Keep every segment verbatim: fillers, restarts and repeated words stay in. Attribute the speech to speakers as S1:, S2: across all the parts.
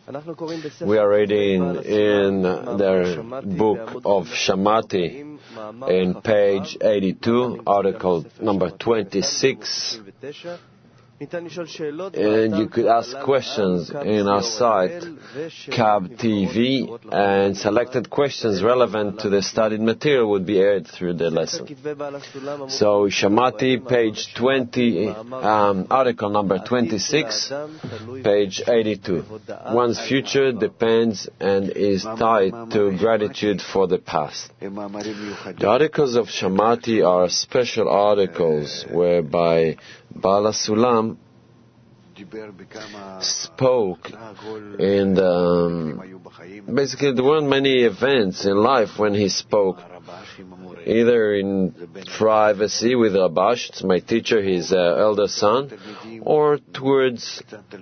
S1: We are reading in the book of Shamati in page eighty-two, article number twenty-six. And you could ask questions in our site, Cab T V, and selected questions relevant to the studied material would be aired through the lesson. So, Shamati, page twenty, um, article number twenty-six, page eighty-two. One's future depends and is tied to gratitude for the past. The articles of Shamati are special articles whereby Bala Sulam spoke in the, um, basically there weren't many events in life when he spoke, either in privacy with Rabash, it's my teacher, his uh, elder son, or towards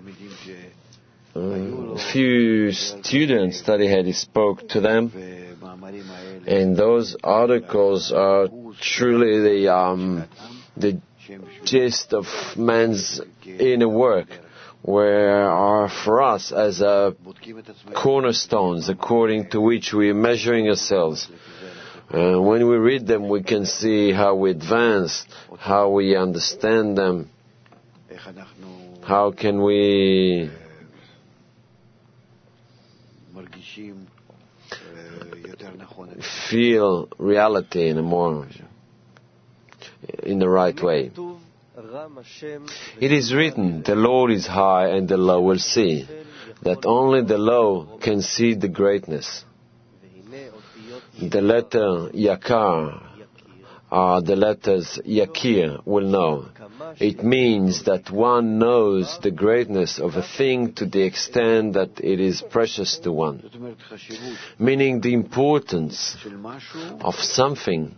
S1: um, few students that he had, he spoke to them. And those articles are truly the um, the gist of man's inner work, where are for us as a cornerstones according to which we are measuring ourselves. Uh, when we read them, we can see how we advance, how we understand them, how can we feel reality in a more in the right way. It is written, the Lord is high and the low will see, that only the low can see the greatness. The letter Yakar are the letters Yakir will know. It means that one knows the greatness of a thing to the extent that it is precious to one. Meaning the importance of something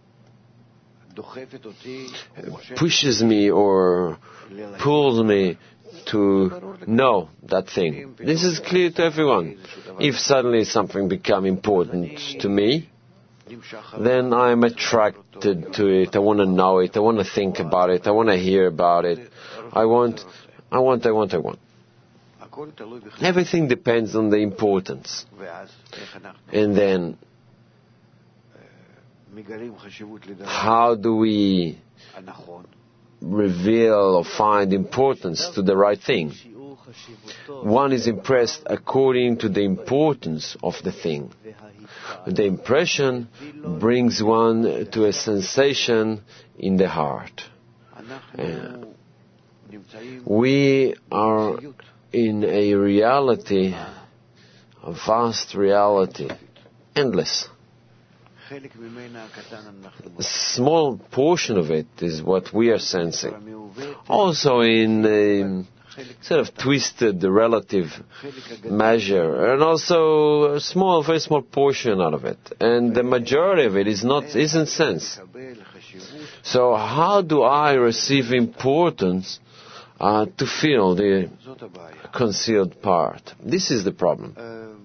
S1: pushes me or pulls me to know that thing. This is clear to everyone. If suddenly something becomes important to me, then I'm attracted to it. I want to know it. I want to think about it. I want to hear about it. I want, I want, I want, I want. Everything depends on the importance. And then, how do we reveal or find importance to the right thing? One is impressed according to the importance of the thing. The impression brings one to a sensation in the heart. Uh, we are in a reality, a vast reality, endless. A small portion of it is what we are sensing. Also in a sort of twisted relative measure, and also a small, very small portion out of it. And the majority of it is not, isn't sense. So how do I receive importance uh, to feel the concealed part? This is the problem.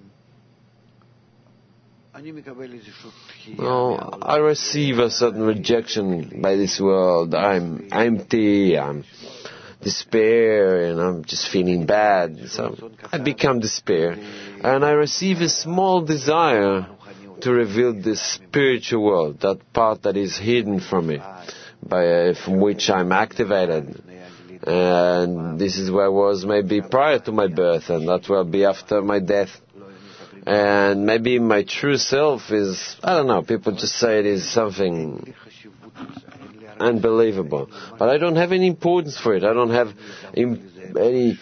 S1: No, I receive a certain rejection by this world. I'm empty, I'm despair, and I'm just feeling bad. So I become despair. And I receive a small desire to reveal this spiritual world, that part that is hidden from me, by, uh, from which I'm activated. And this is where I was maybe prior to my birth, and that will be after my death. And maybe my true self is, I don't know, people just say it is something unbelievable. But I don't have any importance for it. I don't have any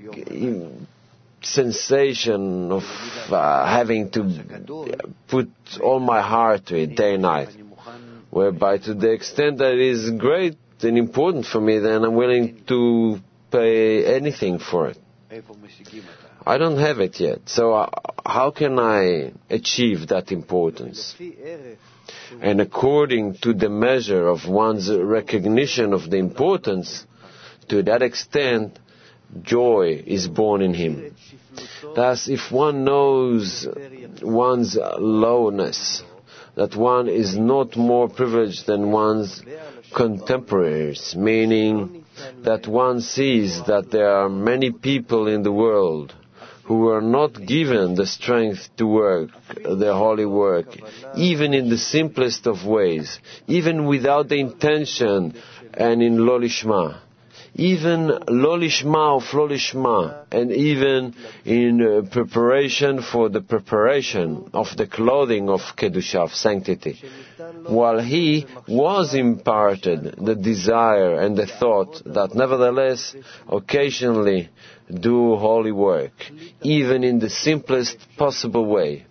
S1: sensation of uh, having to put all my heart to it day and night. Whereby to the extent that it is great and important for me, then I'm willing to pay anything for it. I don't have it yet. So uh, how can I achieve that importance? And according to the measure of one's recognition of the importance, to that extent, joy is born in him. Thus, if one knows one's lowness, that one is not more privileged than one's contemporaries, meaning that one sees that there are many people in the world who were not given the strength to work the holy work, even in the simplest of ways, even without the intention and in lo lishma. Even lo lishma of lo lishma, and even in uh, preparation for the preparation of the clothing of Kedusha, of sanctity, while he was imparted the desire and the thought that nevertheless occasionally do holy work, even in the simplest possible way.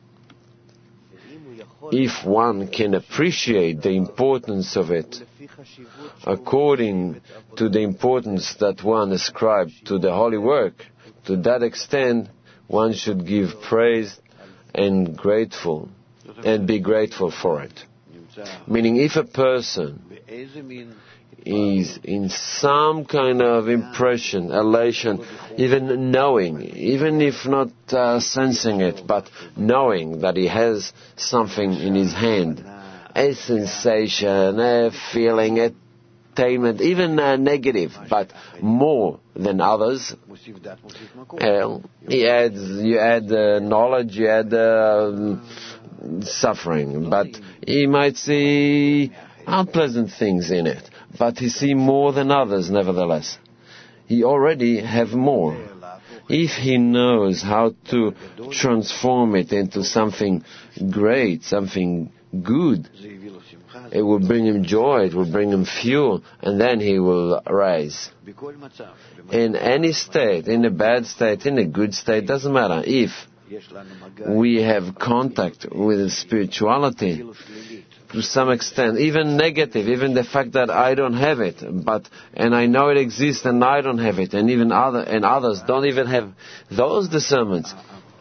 S1: If one can appreciate the importance of it, according to the importance that one ascribed to the holy work, to that extent one should give praise and grateful, and be grateful for it. Meaning, if a person is in some kind of impression, elation, even knowing, even if not uh, sensing it, but knowing that he has something in his hand, a sensation, a feeling, a attainment, even uh, negative, but more than others, uh, he adds, you add uh, knowledge, you add uh, suffering, but he might see unpleasant things in it, but he see more than others nevertheless. He already have more. If he knows how to transform it into something great, something good, it will bring him joy, it will bring him fuel, and then he will rise. In any state, in a bad state, in a good state, doesn't matter. If we have contact with spirituality, to some extent, even negative, even the fact that I don't have it, but and I know it exists and I don't have it, and even other and others don't even have those discernments.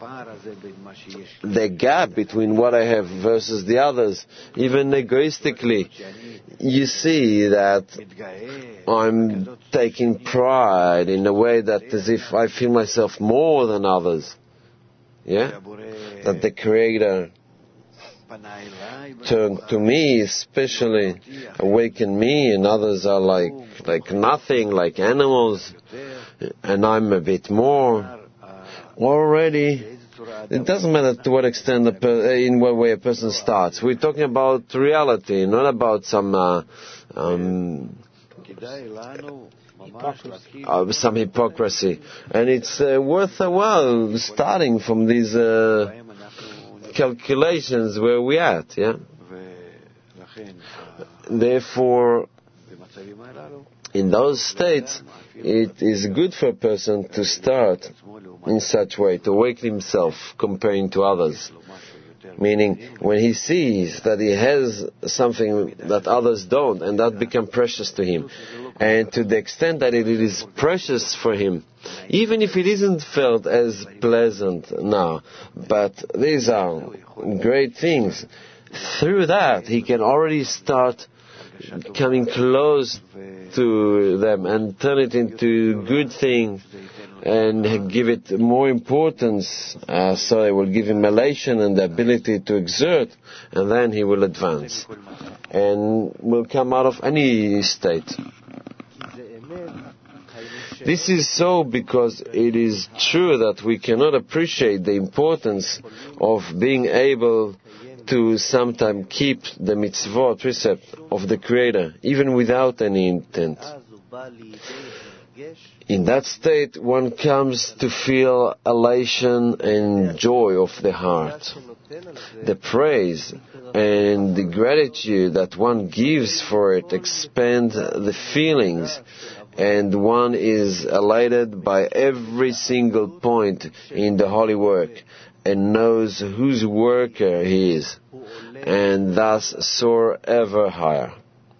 S1: The gap between what I have versus the others, even egoistically, you see that I'm taking pride in a way that as if I feel myself more than others. Yeah? That the Creator turned to me, especially awakened me, and others are like like nothing, like animals, and I'm a bit more. Already, it doesn't matter to what extent, a per, in what way a person starts. We're talking about reality, not about some uh, um, uh, some hypocrisy. And it's uh, worth a while starting from these uh, calculations where we're at, yeah? Therefore, in those states, it is good for a person to start in such way, to awaken himself comparing to others. Meaning, when he sees that he has something that others don't, and that becomes precious to him, and to the extent that it is precious for him, even if it isn't felt as pleasant now, but these are great things, through that he can already start coming close to them and turn it into good things and give it more importance, uh, so it will give him elation and the ability to exert, and then he will advance and will come out of any state. This is so because it is true that we cannot appreciate the importance of being able to sometimes keep the mitzvot, precept of the Creator, even without any intent. In that state, one comes to feel elation and joy of the heart. The praise and the gratitude that one gives for it expand the feelings, and one is elated by every single point in the holy work, and knows whose worker he is, and thus soar ever higher.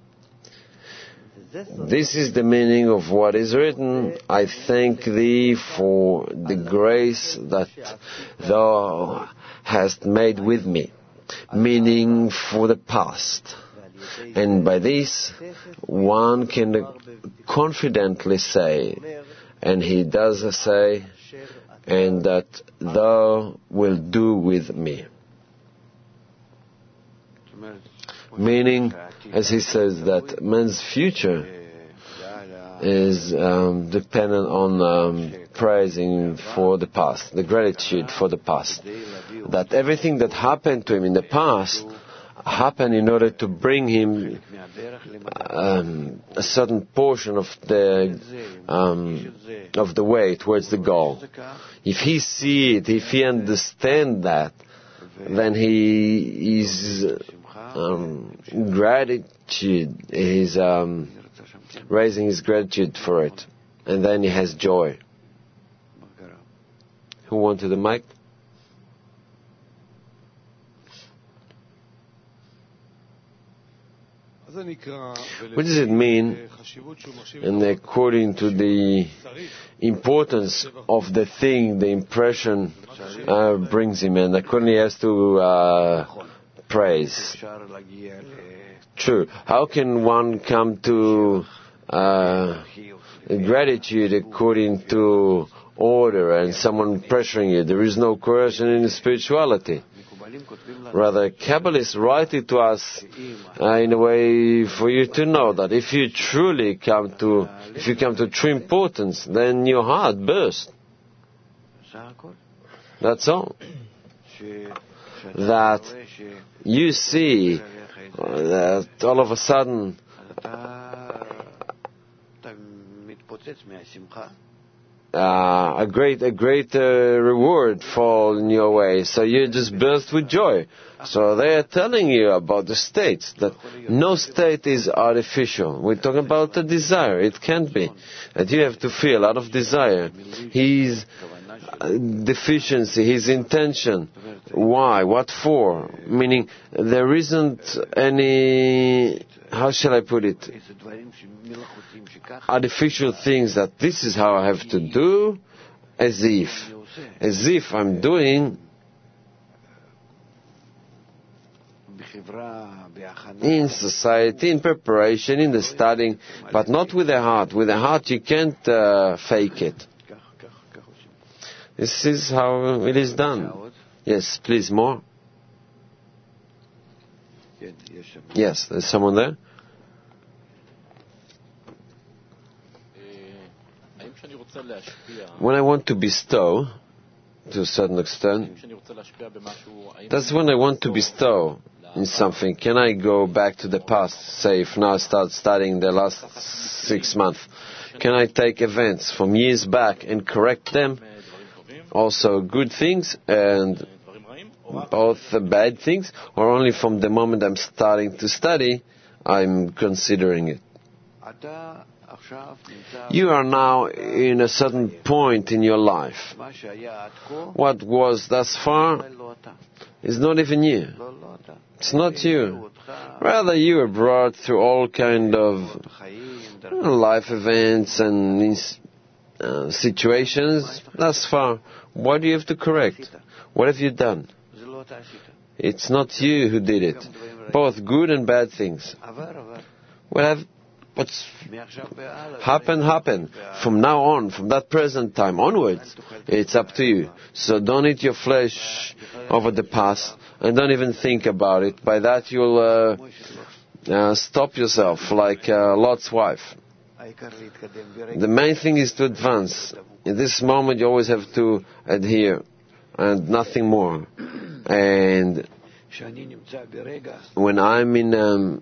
S1: This is the meaning of what is written, I thank thee for the grace that thou hast made with me, meaning for the past. And by this, one can confidently say, and he does say, and that thou wilt do with me. Meaning, as he says, that man's future is um, dependent on um, praising for the past, the gratitude for the past. That everything that happened to him in the past happened in order to bring him um, a certain portion of the um, of the way towards the goal. If he see it, if he understand that, then he is um, gratitude. He's um, raising his gratitude for it, and then he has joy. Who wanted the mic? What does it mean, and according to the importance of the thing, the impression uh, brings him, and accordingly he has to uh, praise? True. How can one come to uh, gratitude according to order and someone pressuring you? There is no coercion in spirituality. Rather, Kabbalists write it to us uh, in a way for you to know that if you truly come to, if you come to true importance, then your heart bursts. That's all. That you see uh, that all of a sudden Uh, a great, a great uh, reward fall in your way. So you just burst with joy. So they are telling you about the states, that no state is artificial. We're talking about a desire. It can't be. That you have to feel out of desire. His uh, deficiency, his intention. Why? What for? Meaning, there isn't any, how shall I put it, artificial things that this is how I have to do, as if, as if I'm doing in society, in preparation, in the studying, but not with the heart. With the heart you can't uh, fake it. This is how it is done. Yes, please, more. Yes, there's someone there. When I want to bestow, to a certain extent, that's when I want to bestow in something. Can I go back to the past, say if now I start studying the last six months, can I take events from years back and correct them? Also good things and both bad things, or only from the moment I'm starting to study, I'm considering it? You are now in a certain point in your life. What was thus far is not even you. It's not you. Rather, you were brought through all kind of life events and uh, situations. Thus far, what do you have to correct? What have you done? It's not you who did it. Both good and bad things. What have What's happened, happened. From now on, from that present time onwards, it's up to you. So don't eat your flesh over the past, and don't even think about it. By that you'll uh, uh, stop yourself, like uh, Lot's wife. The main thing is to advance. In this moment you always have to adhere, and nothing more. And when I'm in... Um,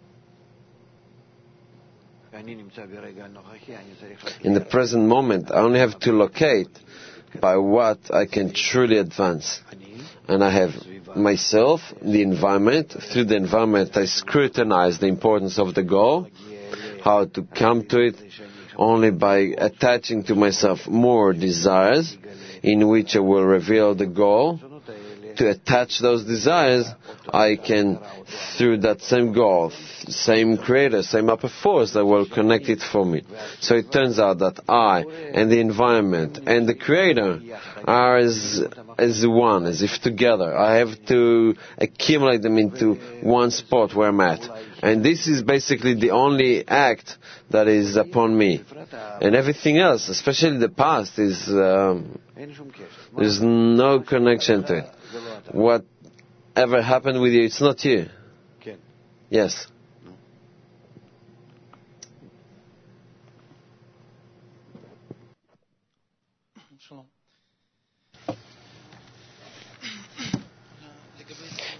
S1: In the present moment, I only have to locate by what I can truly advance. And I have myself, the environment. Through the environment, I scrutinize the importance of the goal, how to come to it, only by attaching to myself more desires, in which I will reveal the goal. To attach those desires, I can, through that same goal, same creator, same upper force that will connect it for me. So it turns out that I and the environment and the creator are as, as one, as if together. I have to accumulate them into one spot where I'm at. And this is basically the only act that is upon me. And everything else, especially the past, is um, there's no connection to it. Whatever happened with you, it's not you. Yes.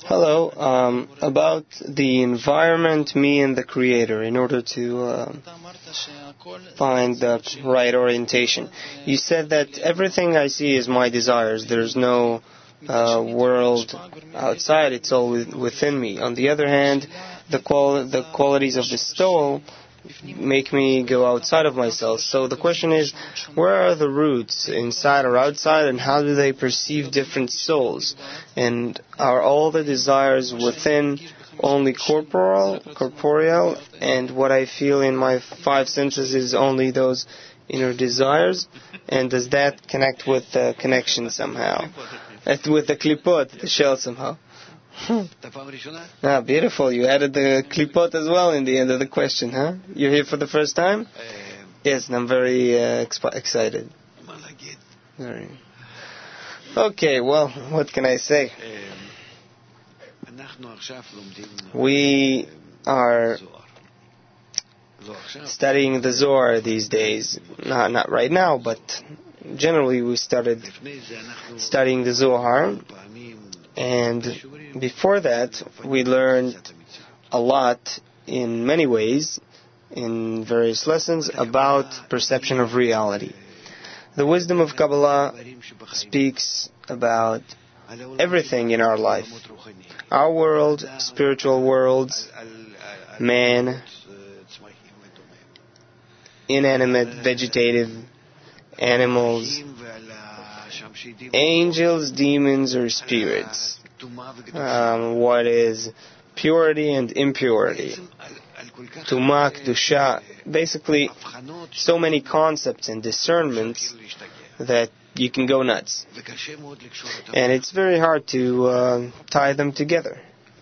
S2: Hello. Um, about the environment, me and the Creator, in order to uh, find the right orientation. You said that everything I see is my desires. There's no uh, world outside. It's all within me. On the other hand, the quali- the qualities of the soul make me go outside of myself. So the question is, where are the roots, inside or outside, and how do they perceive different souls? And are all the desires within only corporal, corporeal, and what I feel in my five senses is only those inner desires? And does that connect with the connection somehow? With the klipot, the shell somehow? Ah, beautiful. You added the klipot as well in the end of the question, huh? You're here for the first time? Yes, and I'm very uh, exp- excited. Very. Okay, well, what can I say? We are studying the Zohar these days. Not, not right now, but generally we started studying the Zohar. And before that, we learned a lot in many ways, in various lessons, about perception of reality. The wisdom of Kabbalah speaks about everything in our life. Our world, spiritual worlds, man, inanimate, vegetative, animals, angels, demons, or spirits. Um, what is purity and impurity? Tuma, Kedusha. Basically, so many concepts and discernments that you can go nuts. And it's very hard to uh, tie them together.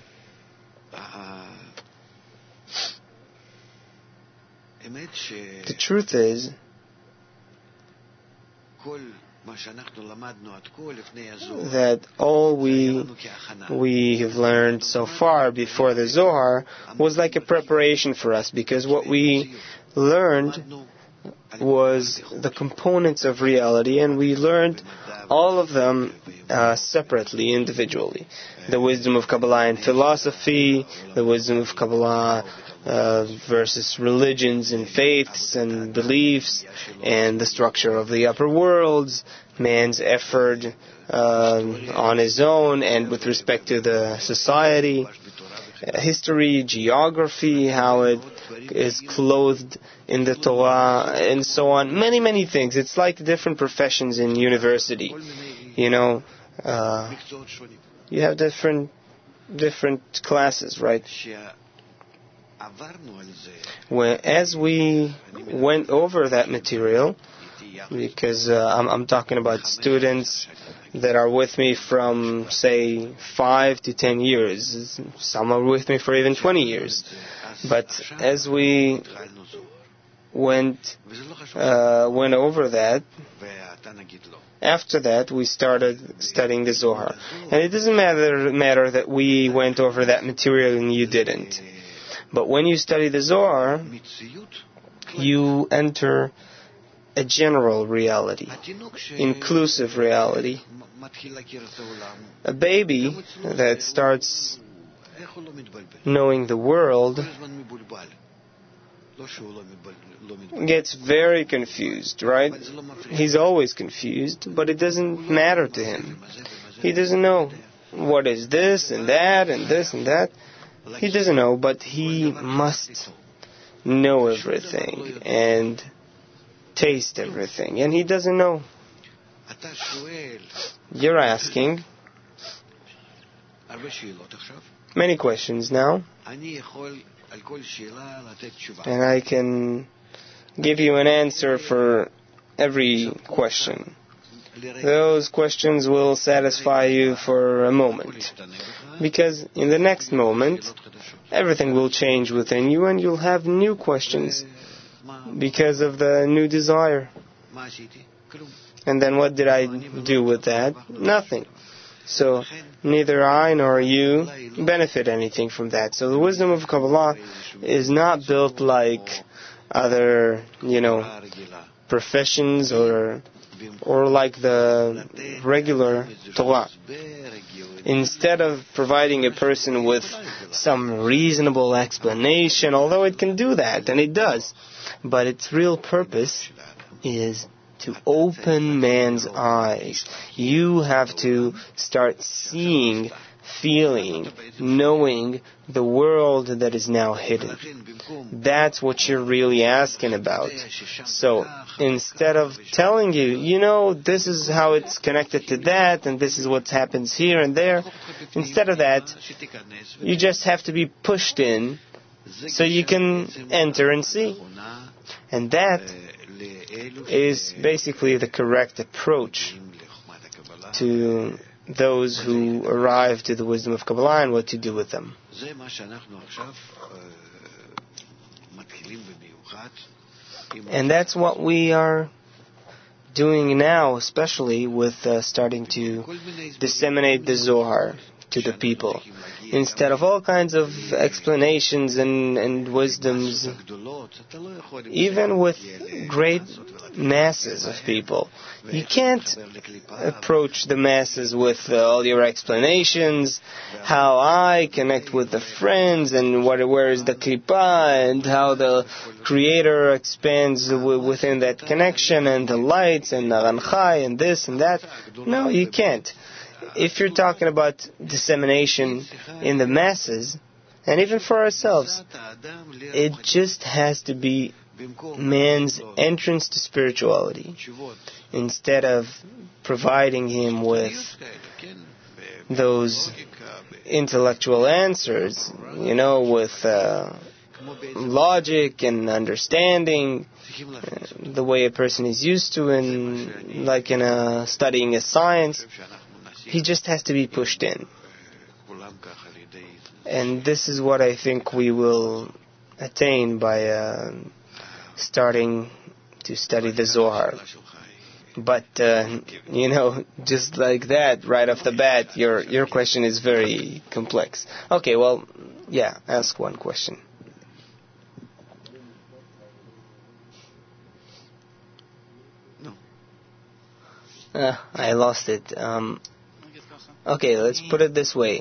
S2: The truth is, that all we we have learned so far before the Zohar was like a preparation for us, because what we learned was the components of reality, and we learned all of them uh, separately, individually. The wisdom of Kabbalah and philosophy, the wisdom of Kabbalah Uh, versus religions and faiths and beliefs, and the structure of the upper worlds, man's effort uh, on his own and with respect to the society, uh, history, geography, how it is clothed in the Torah, and so on. Many, many things. It's like different professions in university. You know, uh, you have different different classes, right? When, as we went over that material, because uh, I'm, I'm talking about students that are with me from, say, five to ten years. Some are with me for even twenty years. But as we went uh, went over that, after that we started studying the Zohar. And it doesn't matter matter that we went over that material and you didn't. But when you study the Zohar, you enter a general reality, inclusive reality. A baby that starts knowing the world gets very confused, right? He's always confused, but it doesn't matter to him. He doesn't know what is this and that and this and that. He doesn't know, but he must know everything and taste everything. And he doesn't know. You're asking many questions now. And I can give you an answer for every question. Those questions will satisfy you for a moment. Because in the next moment, everything will change within you and you'll have new questions because of the new desire. And then what did I do with that? Nothing. So neither I nor you benefit anything from that. So the wisdom of Kabbalah is not built like other, you know, professions or or like the regular Torah. instead of providing a person with some reasonable explanation, although it can do that, and it does, but its real purpose is to open man's eyes. You have to start seeing, feeling, knowing the world that is now hidden. That's what you're really asking about. So, instead of telling you, you know, this is how it's connected to that, and this is what happens here and there, instead of that, you just have to be pushed in so you can enter and see. And that is basically the correct approach to those who arrive to the wisdom of Kabbalah and what to do with them. And that's what we are doing now, especially with uh, starting to disseminate the Zohar to the people. Instead of all kinds of explanations and, and wisdoms, even with great masses of people, you can't approach the masses with uh, all your explanations, how I connect with the friends, and what, where is the klippah, and how the Creator expands w- within that connection, and the lights, and the Ranchai, and this and that. No, you can't. If you're talking about dissemination in the masses, and even for ourselves, it just has to be man's entrance to spirituality, instead of providing him with those intellectual answers, you know, with uh, logic and understanding, uh, the way a person is used to in, like in a, studying a science. He just has to be pushed in. And this is what I think we will attain by uh, starting to study the Zohar. But, uh, you know, just like that, right off the bat, your your question is very complex. Okay, well, yeah, ask one question. No. Uh, I lost it. Um, okay, let's put it this way.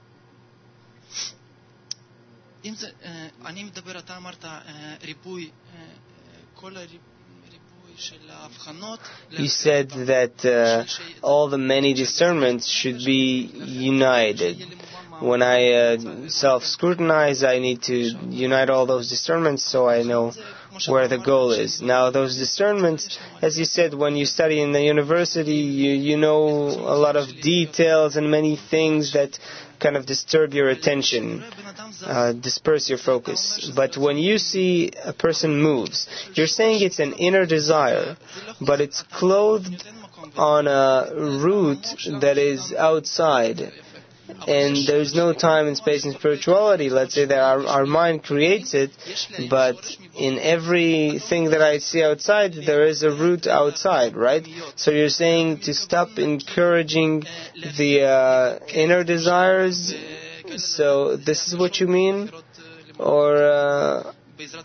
S2: אני מדבר, אתה אמרת ריבוי, כל הריבוי של ההבחנות. You said that uh, all the many discernments should be united. When I uh, self-scrutinize, I need to unite all those discernments so I know where the goal is. Now, those discernments, as you said, when you study in the university, you, you know a lot of details and many things that kind of disturb your attention, uh, disperse your focus. But when you see a person moves, you're saying it's an inner desire, but it's clothed on a root that is outside. And there's no time and space in spirituality. Let's say that our, our mind creates it, but in everything that I see outside, there is a root outside, right? So you're saying to stop encouraging the uh, inner desires. So this is what you mean? Or, uh,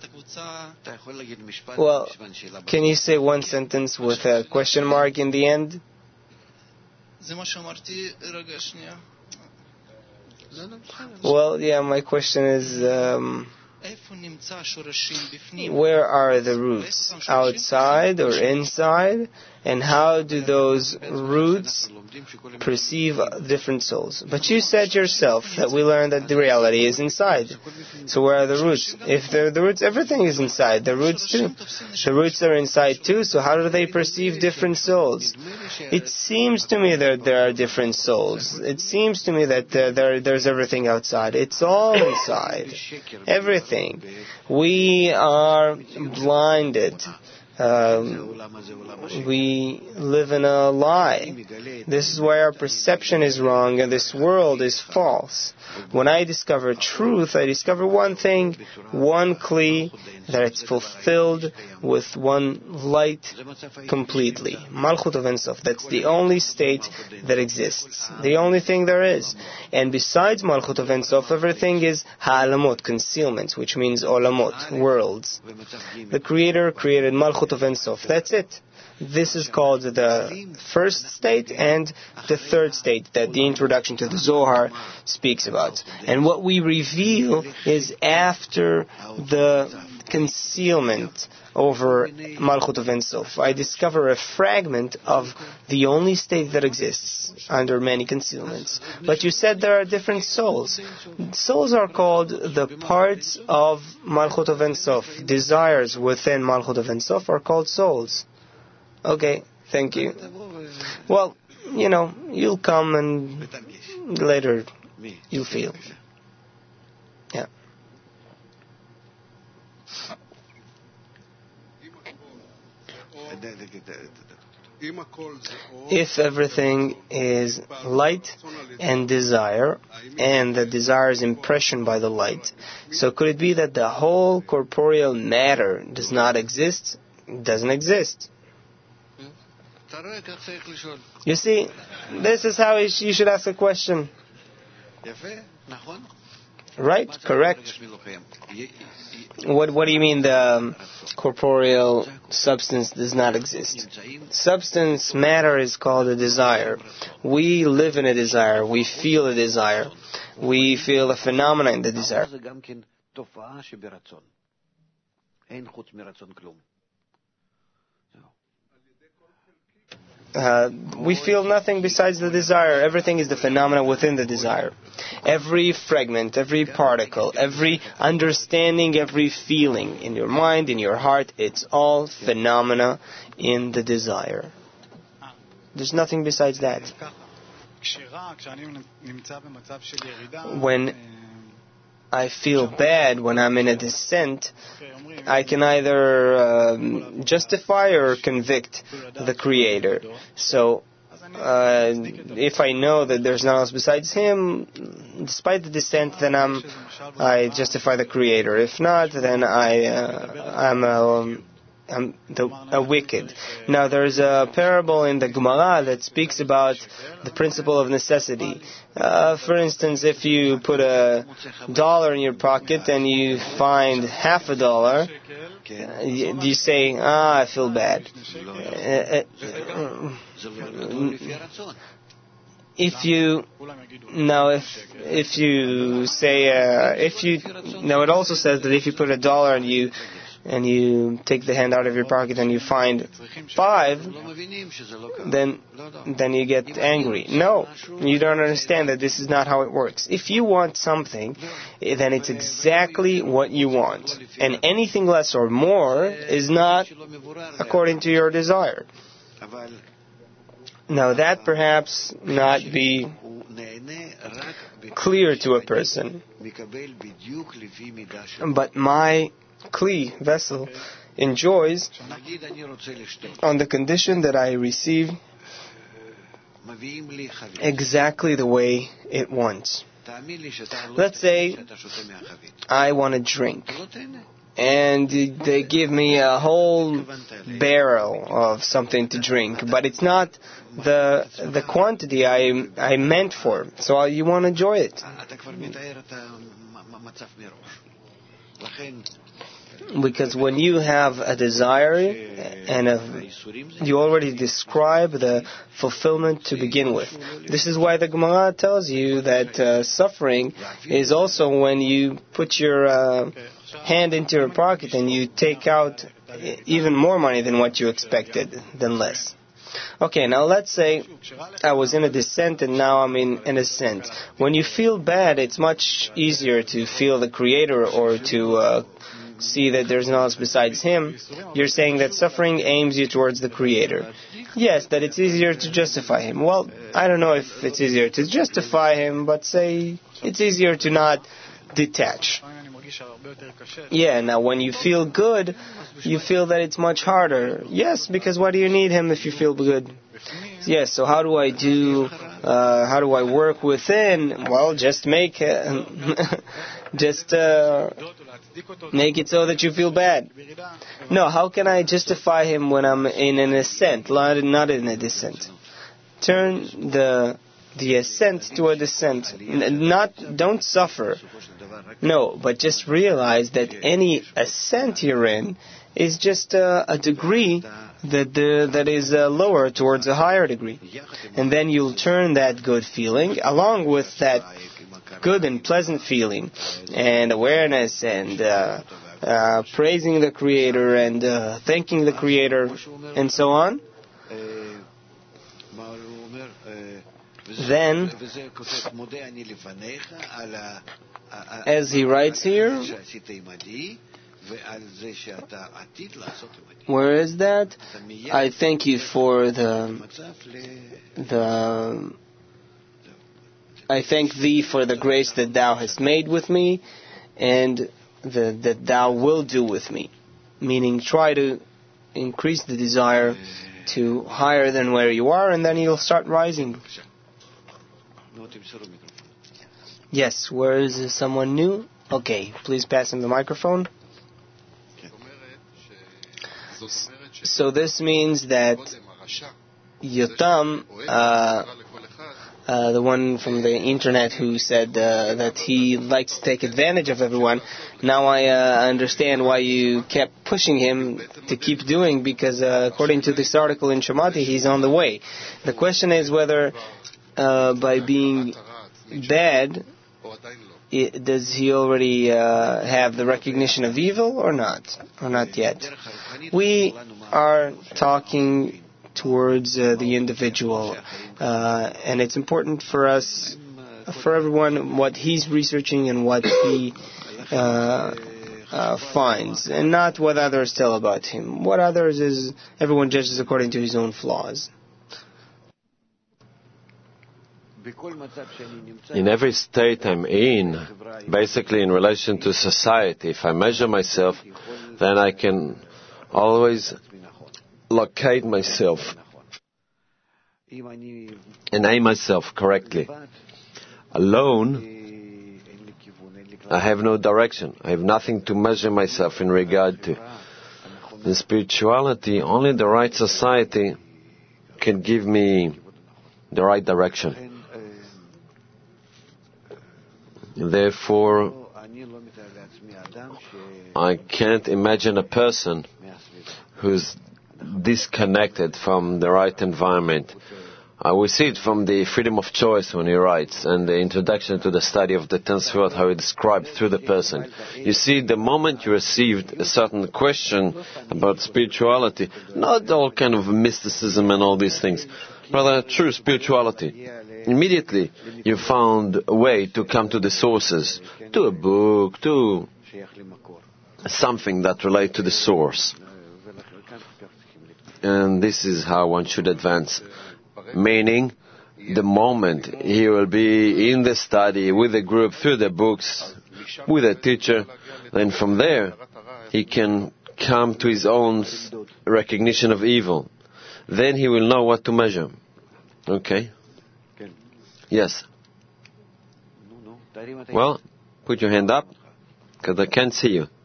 S2: well, can you say one sentence with a question mark in the end? Well, yeah, my question is, um, where are the roots? Outside or inside? And how do those roots perceive different souls? But you said yourself that we learned that the reality is inside. So where are the roots? If they're the roots, everything is inside. The roots too. The roots are inside too, so how do they perceive different souls? It seems to me that there are different souls. It seems to me that there, there, there's everything outside. It's all inside. Everything. We are blinded. Um, we live in a lie. This is why our perception is wrong and this world is false. When I discover truth, I discover one thing, one kli, that it's fulfilled with one light completely. Malchut of Ein Sof. That's the only state that exists. The only thing there is. And besides Malchut of Ein Sof, everything is ha'alamot, concealment, which means olamot, worlds. The Creator created Malchut Malchut of Ein Sof. That's it. This is called the first state and the third state that the introduction to the Zohar speaks about. And what we reveal is after the concealment over Malchut of Ein Sof. I discover a fragment of the only state that exists under many concealments. But you said there are different souls. Souls are called the parts of Malchut of Ein Sof. Desires within Malchut of Ein Sof are called souls. Okay, thank you. Well, you know, you'll come and later you'll feel. Yeah. If everything is light and desire, and the desire is impression by the light, so could it be that the whole corporeal matter does not exist? It doesn't exist. You see, this is how you should ask a question. Right? Correct. What What do you mean the um, corporeal substance does not exist? Substance, matter is called a desire. We live in a desire. We feel a desire. We feel a phenomena in the desire. Uh, we feel nothing besides the desire. Everything is the phenomena within the desire. Every fragment, every particle, every understanding, every feeling in your mind, in your heart, it's all phenomena in the desire. There's nothing besides that. When I feel bad, when I'm in a descent, I can either um, justify or convict the Creator. So, uh, if I know that there's none else besides Him, despite the descent, then I'm I justify the Creator. If not, then I uh, I'm um, I'm the, a wicked. Now, there's a parable in the Gemara that speaks about the principle of necessity. Uh, for instance, if you put a dollar in your pocket and you find half a dollar, uh, you, you say, ah, I feel bad. Uh, uh, if you now, if if you say, uh, if you now, it also says that if you put a dollar and you and you take the hand out of your pocket and you find five, then then you get angry. No, you don't understand that this is not how it works. If you want something, then it's exactly what you want. And anything less or more is not according to your desire. Now that perhaps not be clear to a person, but my Kli, vessel, enjoys on the condition that I receive exactly the way it wants. Let's say I want to drink, and they give me a whole barrel of something to drink, but it's not the the quantity I I meant for, so you won't enjoy it. Because when you have a desire and a, you already describe the fulfillment to begin with. This is why the Gemara tells you that uh, suffering is also when you put your uh, hand into your pocket and you take out even more money than what you expected, than less. Okay, now let's say I was in a descent and now I'm in an ascent. When you feel bad, it's much easier to feel the Creator or to uh, see that there's no else besides Him. You're saying that suffering aims you towards the Creator. Yes, that it's easier to justify Him. Well, I don't know if it's easier to justify Him, but say it's easier to not detach. Yeah, now when you feel good, you feel that it's much harder. Yes, because why do you need Him if you feel good? Yes, so how do I do, uh, how do I work within? Well, just make, uh, just uh, make it so that you feel bad. No, how can I justify Him when I'm in an ascent, not in a descent? Turn the the ascent to a descent. Not, don't suffer. No, but just realize that any ascent you're in is just uh, a degree that uh, that is uh, lower towards a higher degree. And then you'll turn that good feeling, along with that good and pleasant feeling, and awareness, and uh, uh, praising the Creator, and uh, thanking the Creator, and so on. Then, as he writes here, where is that? I thank you for the the I thank thee for the grace that thou hast made with me, and the, that thou will do with me. Meaning, try to increase the desire to higher than where you are, and then you'll start rising. Yes, where is uh, someone new? Okay, please pass him the microphone. So this means that Yotam, uh, uh, the one from the internet who said uh, that he likes to take advantage of everyone, now I uh, understand why you kept pushing him to keep doing, because uh, according to this article in Shamati, he's on the way. The question is whether uh, by being bad, it, does he already uh, have the recognition of evil or not? Or not yet? We are talking towards uh, the individual, uh, and it's important for us, for everyone, what he's researching and what he uh, uh, finds, and not what others tell about him. What others is, everyone judges according to his own flaws.
S1: In every state I'm in, basically in relation to society, if I measure myself, then I can always locate myself and aim myself correctly. Alone, I have no direction. I have nothing to measure myself in regard to. In spirituality, only the right society can give me the right direction. Therefore, I can't imagine a person who's disconnected from the right environment. Uh, we see it from the freedom of choice when he writes, and the introduction to the study of the ten Sefirot, how he described through the person. You see, the moment you received a certain question about spirituality, not all kind of mysticism and all these things, rather true spirituality, immediately you found a way to come to the sources, to a book, to something that relates to the source. And this is how one should advance. Meaning, the moment he will be in the study, with the group, through the books, with a teacher, then from there, he can come to his own recognition of evil. Then he will know what to measure. Okay? Yes. Well, put your hand up, because I can't see you.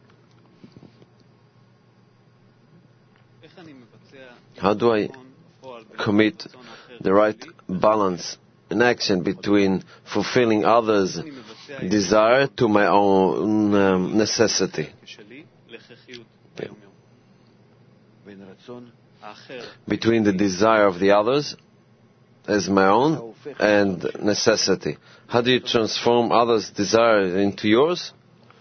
S1: How do I commit the right balance and action between fulfilling others' desire to my own um, necessity? Yeah. Between the desire of the others as my own and necessity. How do you transform others' desire into yours?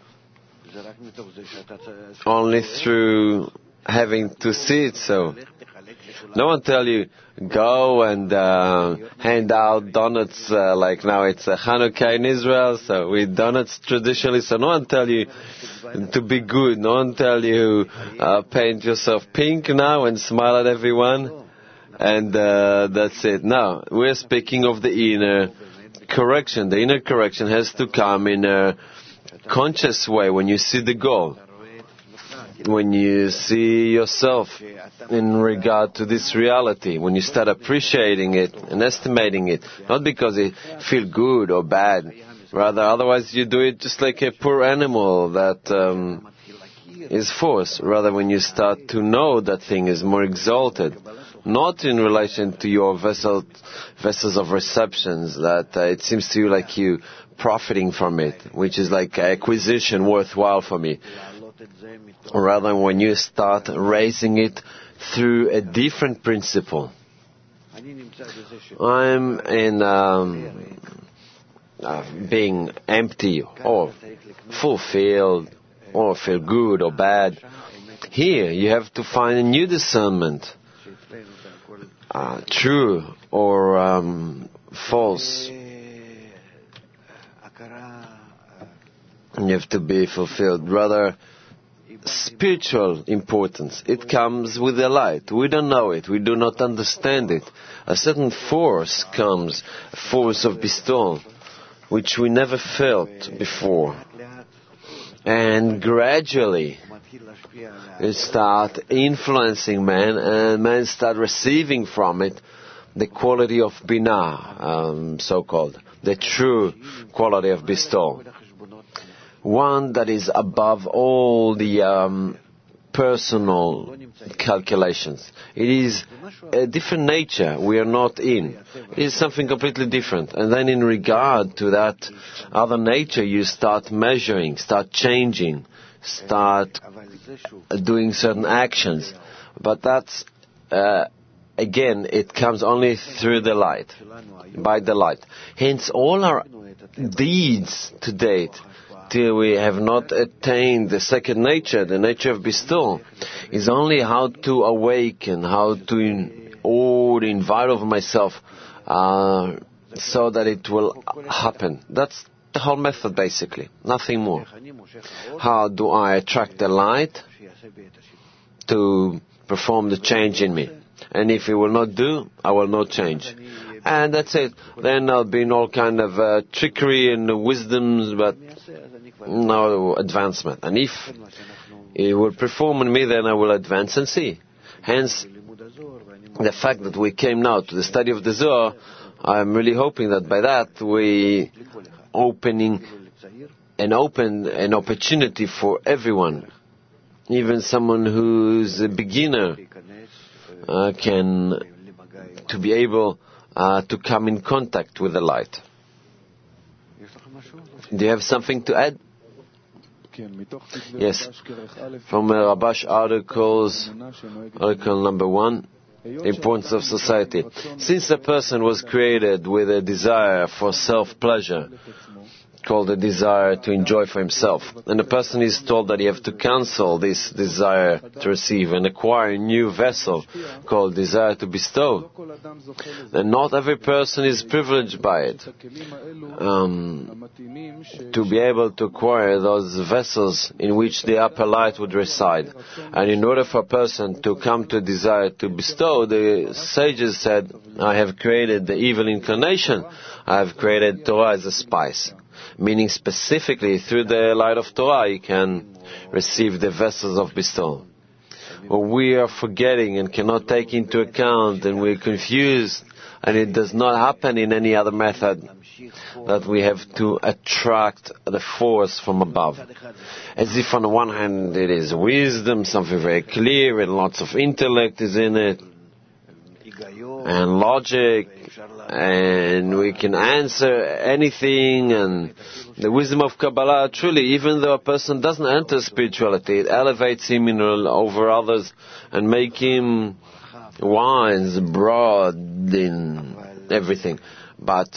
S1: Only through having to see it so. No one tell you, go and uh, hand out donuts, uh, like now it's uh, Hanukkah in Israel, so we eat donuts traditionally, so no one tell you to be good, no one tell you uh, paint yourself pink now and smile at everyone, and uh, that's it. No, we're speaking of the inner correction. The inner correction has to come in a conscious way when you see the goal. When you see yourself in regard to this reality, when you start appreciating it and estimating it, not because it feels good or bad, rather otherwise you do it just like a poor animal that um, is forced, rather when you start to know that thing is more exalted, not in relation to your vessel, vessels of receptions, that uh, it seems to you like you profiting from it, which is like acquisition worthwhile for me. rather when you start raising it through a different principle. I'm in um, uh, being empty or fulfilled or feel good or bad. Here you have to find a new discernment, uh, true or um, false. You have to be fulfilled. Rather, spiritual importance. It comes with the light. We don't know it. We do not understand it. A certain force comes, a force of bestowal, which we never felt before. And gradually, it starts influencing man, and man start receiving from it the quality of binah, um, so-called, the true quality of bestowal. One that is above all the um, personal calculations. It is a different nature we are not in. It is something completely different. And then in regard to that other nature, you start measuring, start changing, start doing certain actions. But that's, uh, again, it comes only through the light, by the light. Hence, all our deeds to date, till we have not attained the second nature, the nature of bestowal, is only how to awaken, how to in, or invite over myself uh, so that it will happen. That's the whole method, basically, nothing more. How do I attract the light to perform the change in me? And if it will not do, I will not change. And that's it. Then I'll be in all kind of uh, trickery and wisdoms, but no advancement. And if it will perform on me, then I will advance and see. Hence, the fact that we came now to the study of the Zohar, I'm really hoping that by that we opening and open an opportunity for everyone, even someone who's a beginner, uh, can to be able uh, to come in contact with the light. Do you have something to add? Yes. From uh, Rabash articles, article number one, the importance of society. Since a person was created with a desire for self-pleasure, called a desire to enjoy for himself, and a person is told that he has to cancel this desire to receive and acquire a new vessel called desire to bestow, then not every person is privileged by it um, to be able to acquire those vessels in which the upper light would reside. And in order for a person to come to a desire to bestow, the sages said, I have created the evil inclination, I have created Torah as a spice. Meaning specifically through the light of Torah you can receive the vessels of bestowal. What we are forgetting and cannot take into account, and we're confused, and it does not happen in any other method, that we have to attract the force from above. As if on the one hand it is wisdom, something very clear, and lots of intellect is in it, and logic, and we can answer anything, and the wisdom of Kabbalah, truly, even though a person doesn't enter spirituality, it elevates him in, over others and make him wise, broad in everything. But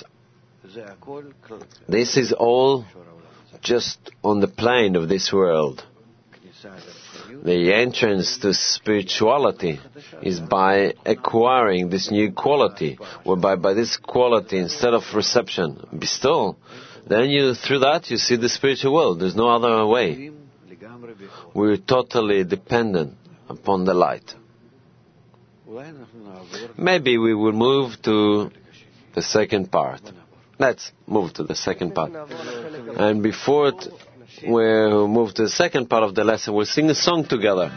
S1: this is all just on the plane of this world. The entrance to spirituality is by acquiring this new quality, whereby by this quality, instead of reception, bestow, then you, through that, you see the spiritual world. There's no other way. We're totally dependent upon the light. Maybe we will move to the second part. Let's move to the second part. And before it, we'll move to the second part of the lesson. We'll sing a song together.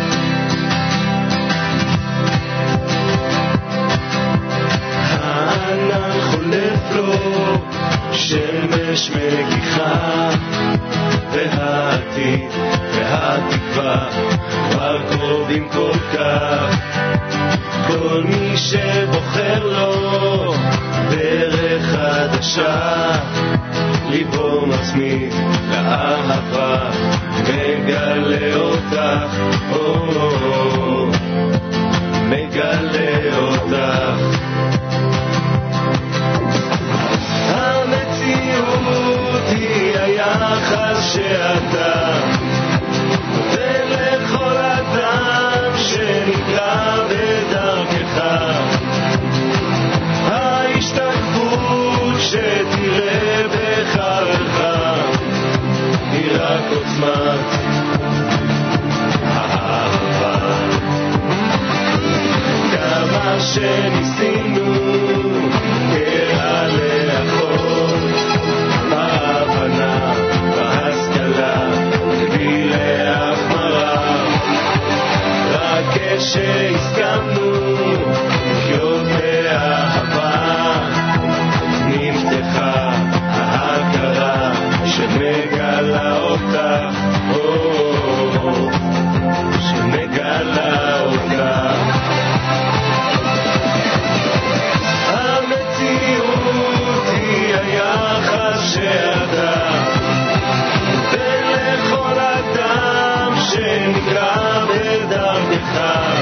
S3: שמש מגיחה והעתיד והתקווה כבר קרובים כל כך כל מי שבוחר לו דרך חדשה ליבו מצמיד לאהבה מגלה אותה לך